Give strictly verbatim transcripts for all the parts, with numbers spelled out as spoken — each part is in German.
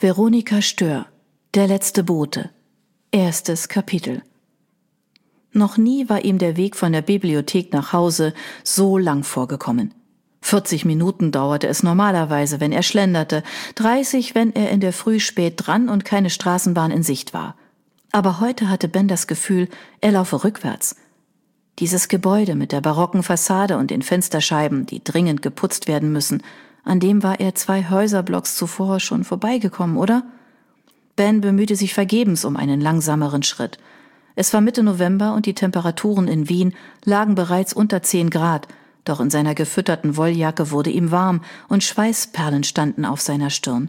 Veronika Stör, Der letzte Bote. Erstes Kapitel. Noch nie war ihm der Weg von der Bibliothek nach Hause so lang vorgekommen. vierzig Minuten dauerte es normalerweise, wenn er schlenderte, dreißig, wenn er in der Früh spät dran und keine Straßenbahn in Sicht war. Aber heute hatte Ben das Gefühl, er laufe rückwärts. Dieses Gebäude mit der barocken Fassade und den Fensterscheiben, die dringend geputzt werden müssen, an dem war er zwei Häuserblocks zuvor schon vorbeigekommen, oder? Ben bemühte sich vergebens um einen langsameren Schritt. Es war Mitte November und die Temperaturen in Wien lagen bereits unter zehn Grad, doch in seiner gefütterten Wolljacke wurde ihm warm und Schweißperlen standen auf seiner Stirn.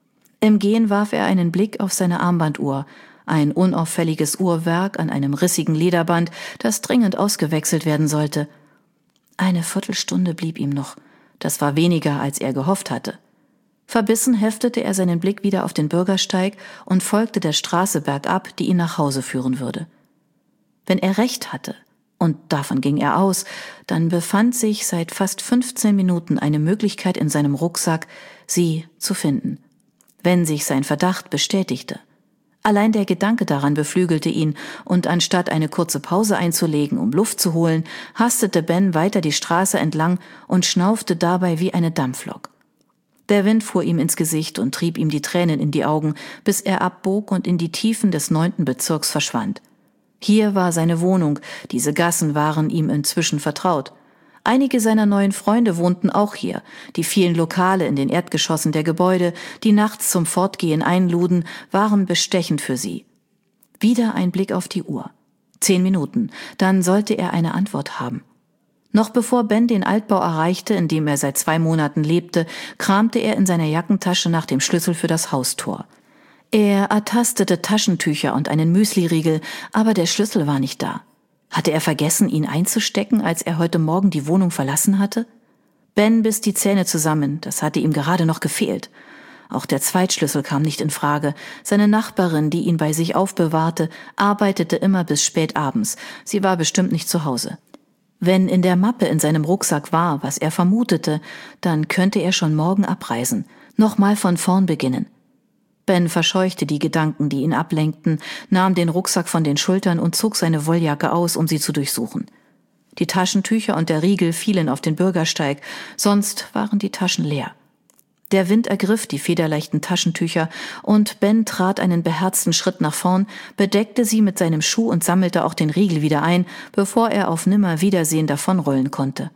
Im Gehen warf er einen Blick auf seine Armbanduhr, ein unauffälliges Uhrwerk an einem rissigen Lederband, das dringend ausgewechselt werden sollte. Eine Viertelstunde blieb ihm noch. Das war weniger, als er gehofft hatte. Verbissen heftete er seinen Blick wieder auf den Bürgersteig und folgte der Straße bergab, die ihn nach Hause führen würde. Wenn er recht hatte, und davon ging er aus, dann befand sich seit fast fünfzehn Minuten eine Möglichkeit in seinem Rucksack, sie zu finden. Wenn sich sein Verdacht bestätigte. Allein der Gedanke daran beflügelte ihn, und anstatt eine kurze Pause einzulegen, um Luft zu holen, hastete Ben weiter die Straße entlang und schnaufte dabei wie eine Dampflok. Der Wind fuhr ihm ins Gesicht und trieb ihm die Tränen in die Augen, bis er abbog und in die Tiefen des neunten Bezirks verschwand. Hier war seine Wohnung, diese Gassen waren ihm inzwischen vertraut. Einige seiner neuen Freunde wohnten auch hier. Die vielen Lokale in den Erdgeschossen der Gebäude, die nachts zum Fortgehen einluden, waren bestechend für sie. Wieder ein Blick auf die Uhr. Zehn Minuten, dann sollte er eine Antwort haben. Noch bevor Ben den Altbau erreichte, in dem er seit zwei Monaten lebte, kramte er in seiner Jackentasche nach dem Schlüssel für das Haustor. Er ertastete Taschentücher und einen Müsliriegel, aber der Schlüssel war nicht da. Hatte er vergessen, ihn einzustecken, als er heute Morgen die Wohnung verlassen hatte? Ben biss die Zähne zusammen, das hatte ihm gerade noch gefehlt. Auch der Zweitschlüssel kam nicht in Frage. Seine Nachbarin, die ihn bei sich aufbewahrte, arbeitete immer bis spät abends. Sie war bestimmt nicht zu Hause. Wenn in der Mappe in seinem Rucksack war, was er vermutete, dann könnte er schon morgen abreisen, nochmal von vorn beginnen. Ben verscheuchte die Gedanken, die ihn ablenkten, nahm den Rucksack von den Schultern und zog seine Wolljacke aus, um sie zu durchsuchen. Die Taschentücher und der Riegel fielen auf den Bürgersteig, sonst waren die Taschen leer. Der Wind ergriff die federleichten Taschentücher und Ben trat einen beherzten Schritt nach vorn, bedeckte sie mit seinem Schuh und sammelte auch den Riegel wieder ein, bevor er auf Nimmerwiedersehen davonrollen konnte.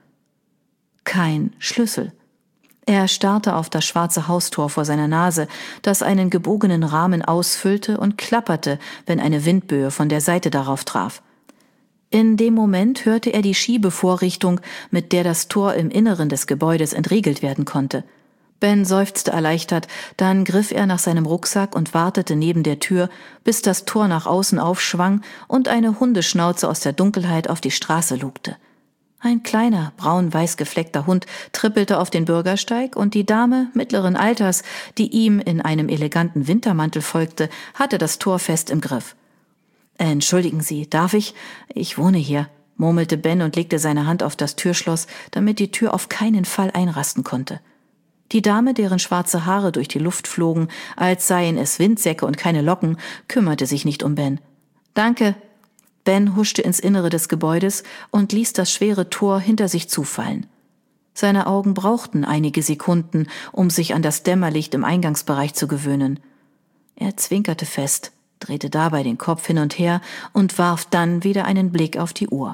Kein Schlüssel. Er starrte auf das schwarze Haustor vor seiner Nase, das einen gebogenen Rahmen ausfüllte und klapperte, wenn eine Windböe von der Seite darauf traf. In dem Moment hörte er die Schiebevorrichtung, mit der das Tor im Inneren des Gebäudes entriegelt werden konnte. Ben seufzte erleichtert, dann griff er nach seinem Rucksack und wartete neben der Tür, bis das Tor nach außen aufschwang und eine Hundeschnauze aus der Dunkelheit auf die Straße lugte. Ein kleiner, braun-weiß gefleckter Hund trippelte auf den Bürgersteig und die Dame mittleren Alters, die ihm in einem eleganten Wintermantel folgte, hatte das Tor fest im Griff. »Entschuldigen Sie, darf ich? Ich wohne hier«, murmelte Ben und legte seine Hand auf das Türschloss, damit die Tür auf keinen Fall einrasten konnte. Die Dame, deren schwarze Haare durch die Luft flogen, als seien es Windsäcke und keine Locken, kümmerte sich nicht um Ben. »Danke.« Ben huschte ins Innere des Gebäudes und ließ das schwere Tor hinter sich zufallen. Seine Augen brauchten einige Sekunden, um sich an das Dämmerlicht im Eingangsbereich zu gewöhnen. Er zwinkerte fest, drehte dabei den Kopf hin und her und warf dann wieder einen Blick auf die Uhr.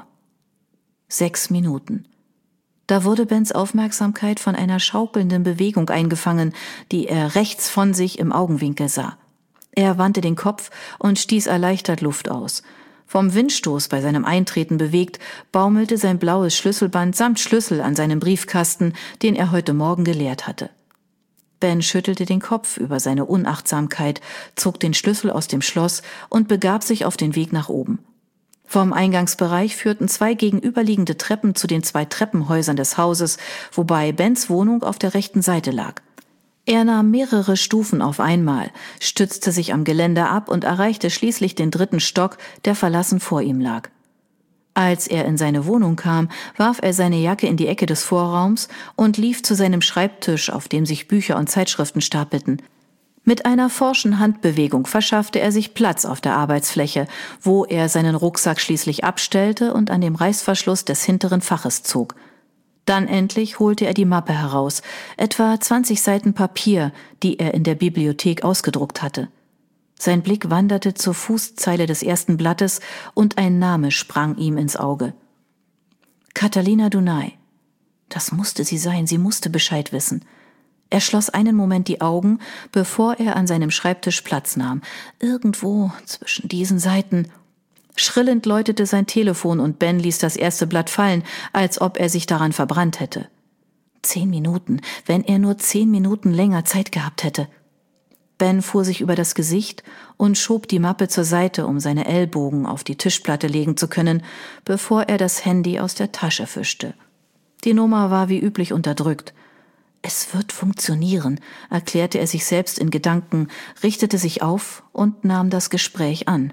Sechs Minuten. Da wurde Bens Aufmerksamkeit von einer schaukelnden Bewegung eingefangen, die er rechts von sich im Augenwinkel sah. Er wandte den Kopf und stieß erleichtert Luft aus. Vom Windstoß bei seinem Eintreten bewegt, baumelte sein blaues Schlüsselband samt Schlüssel an seinem Briefkasten, den er heute Morgen geleert hatte. Ben schüttelte den Kopf über seine Unachtsamkeit, zog den Schlüssel aus dem Schloss und begab sich auf den Weg nach oben. Vom Eingangsbereich führten zwei gegenüberliegende Treppen zu den zwei Treppenhäusern des Hauses, wobei Bens Wohnung auf der rechten Seite lag. Er nahm mehrere Stufen auf einmal, stützte sich am Geländer ab und erreichte schließlich den dritten Stock, der verlassen vor ihm lag. Als er in seine Wohnung kam, warf er seine Jacke in die Ecke des Vorraums und lief zu seinem Schreibtisch, auf dem sich Bücher und Zeitschriften stapelten. Mit einer forschen Handbewegung verschaffte er sich Platz auf der Arbeitsfläche, wo er seinen Rucksack schließlich abstellte und an dem Reißverschluss des hinteren Faches zog. Dann endlich holte er die Mappe heraus, etwa zwanzig Seiten Papier, die er in der Bibliothek ausgedruckt hatte. Sein Blick wanderte zur Fußzeile des ersten Blattes und ein Name sprang ihm ins Auge. Catalina Dunay. Das musste sie sein, sie musste Bescheid wissen. Er schloss einen Moment die Augen, bevor er an seinem Schreibtisch Platz nahm. Irgendwo zwischen diesen Seiten. Schrillend läutete sein Telefon und Ben ließ das erste Blatt fallen, als ob er sich daran verbrannt hätte. Zehn Minuten, wenn er nur zehn Minuten länger Zeit gehabt hätte. Ben fuhr sich über das Gesicht und schob die Mappe zur Seite, um seine Ellbogen auf die Tischplatte legen zu können, bevor er das Handy aus der Tasche fischte. Die Nummer war wie üblich unterdrückt. Es wird funktionieren, erklärte er sich selbst in Gedanken, richtete sich auf und nahm das Gespräch an.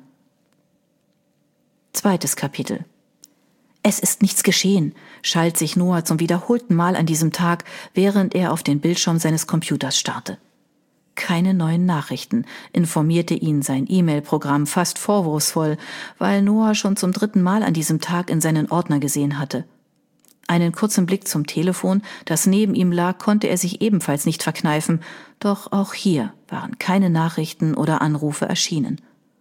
Zweites Kapitel. Es ist nichts geschehen, schalt sich Noah zum wiederholten Mal an diesem Tag, während er auf den Bildschirm seines Computers starrte. Keine neuen Nachrichten, informierte ihn sein E-Mail-Programm fast vorwurfsvoll, weil Noah schon zum dritten Mal an diesem Tag in seinen Ordner gesehen hatte. Einen kurzen Blick zum Telefon, das neben ihm lag, konnte er sich ebenfalls nicht verkneifen, doch auch hier waren keine Nachrichten oder Anrufe erschienen.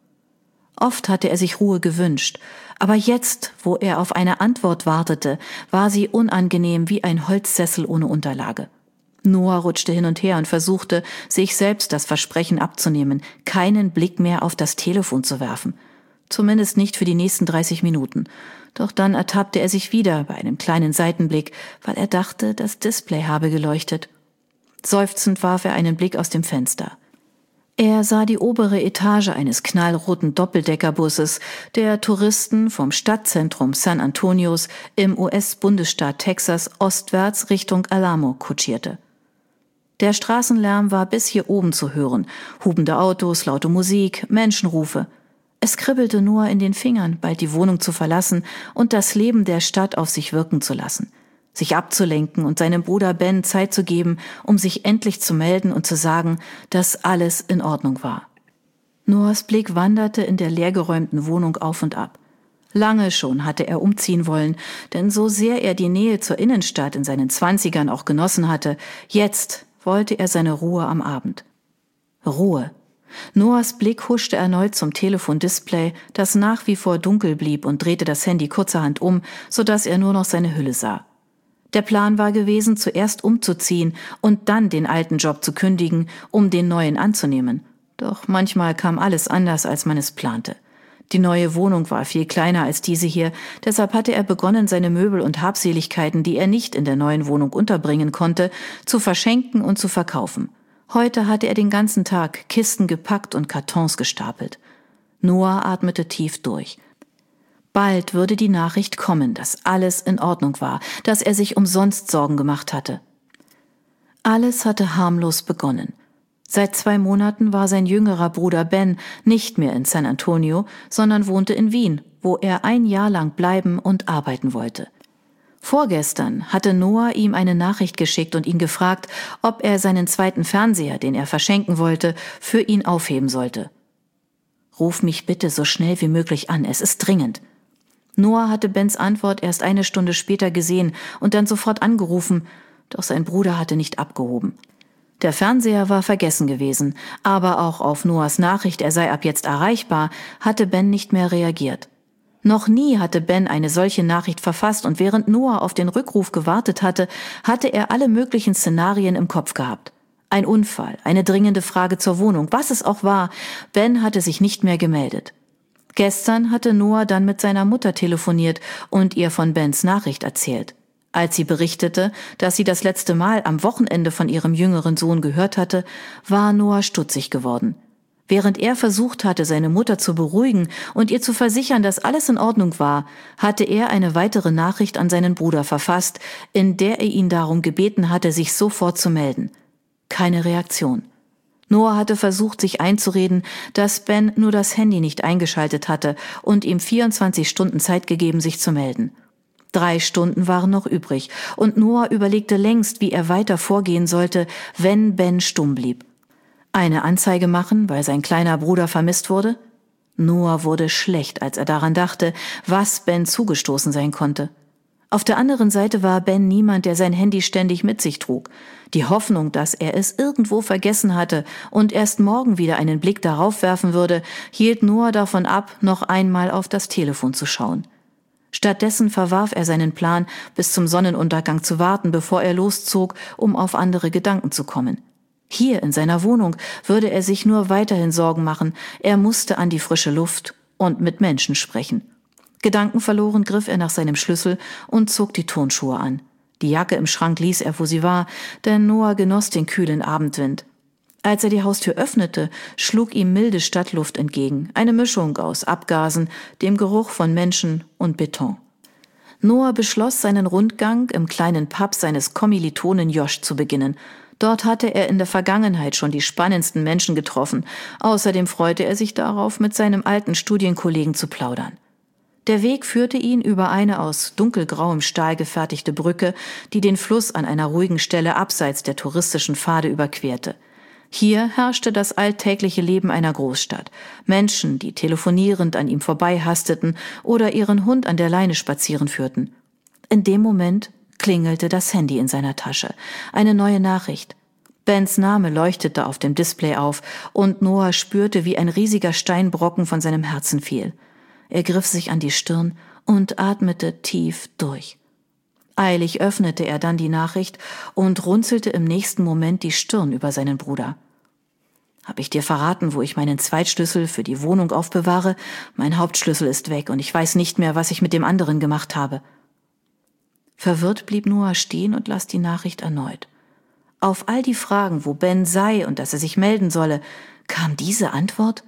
Oft hatte er sich Ruhe gewünscht, aber jetzt, wo er auf eine Antwort wartete, war sie unangenehm wie ein Holzsessel ohne Unterlage. Noah rutschte hin und her und versuchte, sich selbst das Versprechen abzunehmen, keinen Blick mehr auf das Telefon zu werfen. Zumindest nicht für die nächsten dreißig Minuten. Doch dann ertappte er sich wieder bei einem kleinen Seitenblick, weil er dachte, das Display habe geleuchtet. Seufzend warf er einen Blick aus dem Fenster. Er sah die obere Etage eines knallroten Doppeldeckerbusses, der Touristen vom Stadtzentrum San Antonios im U S-Bundesstaat Texas ostwärts Richtung Alamo kutschierte. Der Straßenlärm war bis hier oben zu hören, hubende Autos, laute Musik, Menschenrufe. Es kribbelte nur in den Fingern, bald die Wohnung zu verlassen und das Leben der Stadt auf sich wirken zu lassen. Sich abzulenken und seinem Bruder Ben Zeit zu geben, um sich endlich zu melden und zu sagen, dass alles in Ordnung war. Noahs Blick wanderte in der leergeräumten Wohnung auf und ab. Lange schon hatte er umziehen wollen, denn so sehr er die Nähe zur Innenstadt in seinen Zwanzigern auch genossen hatte, jetzt wollte er seine Ruhe am Abend. Ruhe. Noahs Blick huschte erneut zum Telefondisplay, das nach wie vor dunkel blieb, und drehte das Handy kurzerhand um, sodass er nur noch seine Hülle sah. Der Plan war gewesen, zuerst umzuziehen und dann den alten Job zu kündigen, um den neuen anzunehmen. Doch manchmal kam alles anders, als man es plante. Die neue Wohnung war viel kleiner als diese hier, deshalb hatte er begonnen, seine Möbel und Habseligkeiten, die er nicht in der neuen Wohnung unterbringen konnte, zu verschenken und zu verkaufen. Heute hatte er den ganzen Tag Kisten gepackt und Kartons gestapelt. Noah atmete tief durch. Bald würde die Nachricht kommen, dass alles in Ordnung war, dass er sich umsonst Sorgen gemacht hatte. Alles hatte harmlos begonnen. Seit zwei Monaten war sein jüngerer Bruder Ben nicht mehr in San Antonio, sondern wohnte in Wien, wo er ein Jahr lang bleiben und arbeiten wollte. Vorgestern hatte Noah ihm eine Nachricht geschickt und ihn gefragt, ob er seinen zweiten Fernseher, den er verschenken wollte, für ihn aufheben sollte. »Ruf mich bitte so schnell wie möglich an, es ist dringend.« Noah hatte Bens Antwort erst eine Stunde später gesehen und dann sofort angerufen, doch sein Bruder hatte nicht abgehoben. Der Fernseher war vergessen gewesen, aber auch auf Noahs Nachricht, er sei ab jetzt erreichbar, hatte Ben nicht mehr reagiert. Noch nie hatte Ben eine solche Nachricht verfasst, und während Noah auf den Rückruf gewartet hatte, hatte er alle möglichen Szenarien im Kopf gehabt. Ein Unfall, eine dringende Frage zur Wohnung, was es auch war, Ben hatte sich nicht mehr gemeldet. Gestern hatte Noah dann mit seiner Mutter telefoniert und ihr von Bens Nachricht erzählt. Als sie berichtete, dass sie das letzte Mal am Wochenende von ihrem jüngeren Sohn gehört hatte, war Noah stutzig geworden. Während er versucht hatte, seine Mutter zu beruhigen und ihr zu versichern, dass alles in Ordnung war, hatte er eine weitere Nachricht an seinen Bruder verfasst, in der er ihn darum gebeten hatte, sich sofort zu melden. Keine Reaktion. Noah hatte versucht, sich einzureden, dass Ben nur das Handy nicht eingeschaltet hatte und ihm vierundzwanzig Stunden Zeit gegeben, sich zu melden. Drei Stunden waren noch übrig und Noah überlegte längst, wie er weiter vorgehen sollte, wenn Ben stumm blieb. Eine Anzeige machen, weil sein kleiner Bruder vermisst wurde? Noah wurde schlecht, als er daran dachte, was Ben zugestoßen sein konnte. Auf der anderen Seite war Ben niemand, der sein Handy ständig mit sich trug. Die Hoffnung, dass er es irgendwo vergessen hatte und erst morgen wieder einen Blick darauf werfen würde, hielt Noah davon ab, noch einmal auf das Telefon zu schauen. Stattdessen verwarf er seinen Plan, bis zum Sonnenuntergang zu warten, bevor er loszog, um auf andere Gedanken zu kommen. Hier in seiner Wohnung würde er sich nur weiterhin Sorgen machen, er musste an die frische Luft und mit Menschen sprechen. Gedankenverloren griff er nach seinem Schlüssel und zog die Turnschuhe an. Die Jacke im Schrank ließ er, wo sie war, denn Noah genoss den kühlen Abendwind. Als er die Haustür öffnete, schlug ihm milde Stadtluft entgegen, eine Mischung aus Abgasen, dem Geruch von Menschen und Beton. Noah beschloss, seinen Rundgang im kleinen Pub seines Kommilitonen Josh zu beginnen. Dort hatte er in der Vergangenheit schon die spannendsten Menschen getroffen. Außerdem freute er sich darauf, mit seinem alten Studienkollegen zu plaudern. Der Weg führte ihn über eine aus dunkelgrauem Stahl gefertigte Brücke, die den Fluss an einer ruhigen Stelle abseits der touristischen Pfade überquerte. Hier herrschte das alltägliche Leben einer Großstadt. Menschen, die telefonierend an ihm vorbeihasteten oder ihren Hund an der Leine spazieren führten. In dem Moment klingelte das Handy in seiner Tasche. Eine neue Nachricht. Bens Name leuchtete auf dem Display auf und Noah spürte, wie ein riesiger Steinbrocken von seinem Herzen fiel. Er griff sich an die Stirn und atmete tief durch. Eilig öffnete er dann die Nachricht und runzelte im nächsten Moment die Stirn über seinen Bruder. »Hab ich dir verraten, wo ich meinen Zweitschlüssel für die Wohnung aufbewahre? Mein Hauptschlüssel ist weg und ich weiß nicht mehr, was ich mit dem anderen gemacht habe.« Verwirrt blieb Noah stehen und las die Nachricht erneut. Auf all die Fragen, wo Ben sei und dass er sich melden solle, kam diese Antwort?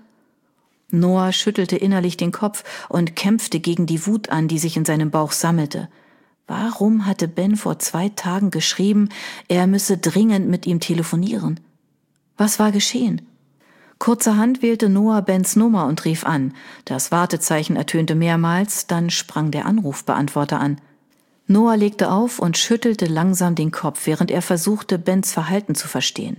Noah schüttelte innerlich den Kopf und kämpfte gegen die Wut an, die sich in seinem Bauch sammelte. Warum hatte Ben vor zwei Tagen geschrieben, er müsse dringend mit ihm telefonieren? Was war geschehen? Kurzerhand wählte Noah Bens Nummer und rief an. Das Wartezeichen ertönte mehrmals, dann sprang der Anrufbeantworter an. Noah legte auf und schüttelte langsam den Kopf, während er versuchte, Bens Verhalten zu verstehen.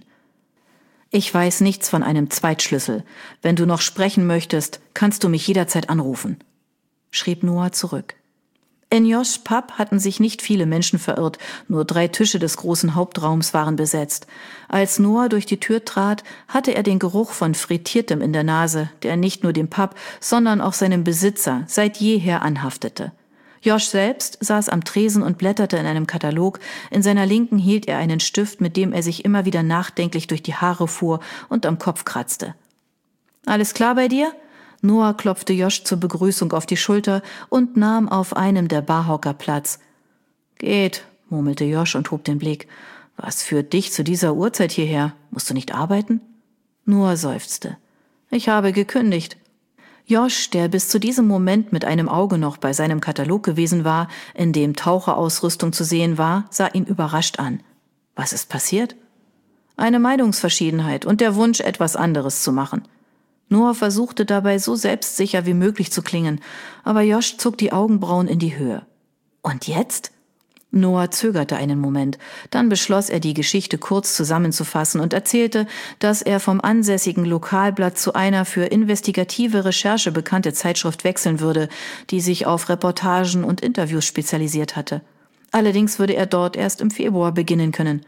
»Ich weiß nichts von einem Zweitschlüssel. Wenn du noch sprechen möchtest, kannst du mich jederzeit anrufen«, schrieb Noah zurück. In Joshs Pub hatten sich nicht viele Menschen verirrt, nur drei Tische des großen Hauptraums waren besetzt. Als Noah durch die Tür trat, hatte er den Geruch von Frittiertem in der Nase, der nicht nur dem Pub, sondern auch seinem Besitzer seit jeher anhaftete. Josh selbst saß am Tresen und blätterte in einem Katalog. In seiner Linken hielt er einen Stift, mit dem er sich immer wieder nachdenklich durch die Haare fuhr und am Kopf kratzte. »Alles klar bei dir?« Noah klopfte Josh zur Begrüßung auf die Schulter und nahm auf einem der Barhocker Platz. »Geht«, murmelte Josh und hob den Blick. »Was führt dich zu dieser Uhrzeit hierher? Musst du nicht arbeiten?« Noah seufzte. »Ich habe gekündigt.« Josh, der bis zu diesem Moment mit einem Auge noch bei seinem Katalog gewesen war, in dem Taucherausrüstung zu sehen war, sah ihn überrascht an. »Was ist passiert?« »Eine Meinungsverschiedenheit und der Wunsch, etwas anderes zu machen.« Noah versuchte dabei so selbstsicher wie möglich zu klingen, aber Josh zog die Augenbrauen in die Höhe. »Und jetzt?« Noah zögerte einen Moment, dann beschloss er, die Geschichte kurz zusammenzufassen und erzählte, dass er vom ansässigen Lokalblatt zu einer für investigative Recherche bekannte Zeitschrift wechseln würde, die sich auf Reportagen und Interviews spezialisiert hatte. Allerdings würde er dort erst im Februar beginnen können.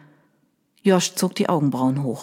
Josh zog die Augenbrauen hoch.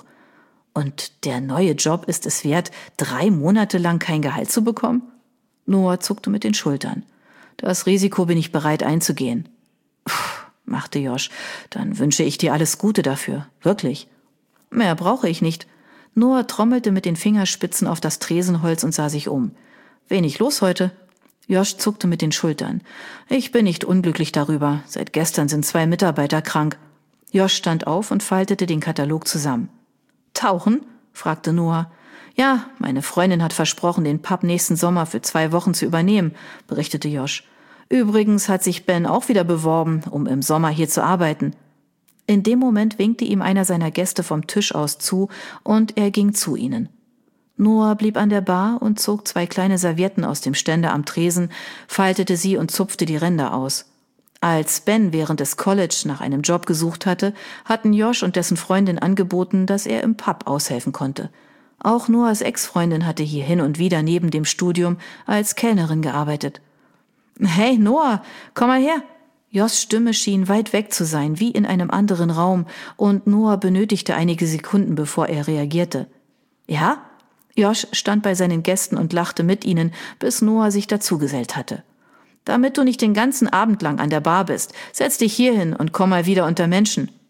»Und der neue Job ist es wert, drei Monate lang kein Gehalt zu bekommen?« Noah zuckte mit den Schultern. »Das Risiko bin ich bereit einzugehen.« »Puh«, machte Josh, »dann wünsche ich dir alles Gute dafür, wirklich.« »Mehr brauche ich nicht.« Noah trommelte mit den Fingerspitzen auf das Tresenholz und sah sich um. »Wenig los heute?« Josh zuckte mit den Schultern. »Ich bin nicht unglücklich darüber. Seit gestern sind zwei Mitarbeiter krank.« Josh stand auf und faltete den Katalog zusammen. »Tauchen?« fragte Noah. »Ja, meine Freundin hat versprochen, den Pub nächsten Sommer für zwei Wochen zu übernehmen«, berichtete Josh. »Übrigens hat sich Ben auch wieder beworben, um im Sommer hier zu arbeiten.« In dem Moment winkte ihm einer seiner Gäste vom Tisch aus zu und er ging zu ihnen. Noah blieb an der Bar und zog zwei kleine Servietten aus dem Ständer am Tresen, faltete sie und zupfte die Ränder aus. Als Ben während des College nach einem Job gesucht hatte, hatten Josh und dessen Freundin angeboten, dass er im Pub aushelfen konnte. Auch Noahs Ex-Freundin hatte hier hin und wieder neben dem Studium als Kellnerin gearbeitet. »Hey Noah, komm mal her!« Joshs Stimme schien weit weg zu sein, wie in einem anderen Raum, und Noah benötigte einige Sekunden, bevor er reagierte. »Ja?« Josh stand bei seinen Gästen und lachte mit ihnen, bis Noah sich dazugesellt hatte. »Damit du nicht den ganzen Abend lang an der Bar bist, setz dich hier hin und komm mal wieder unter Menschen.«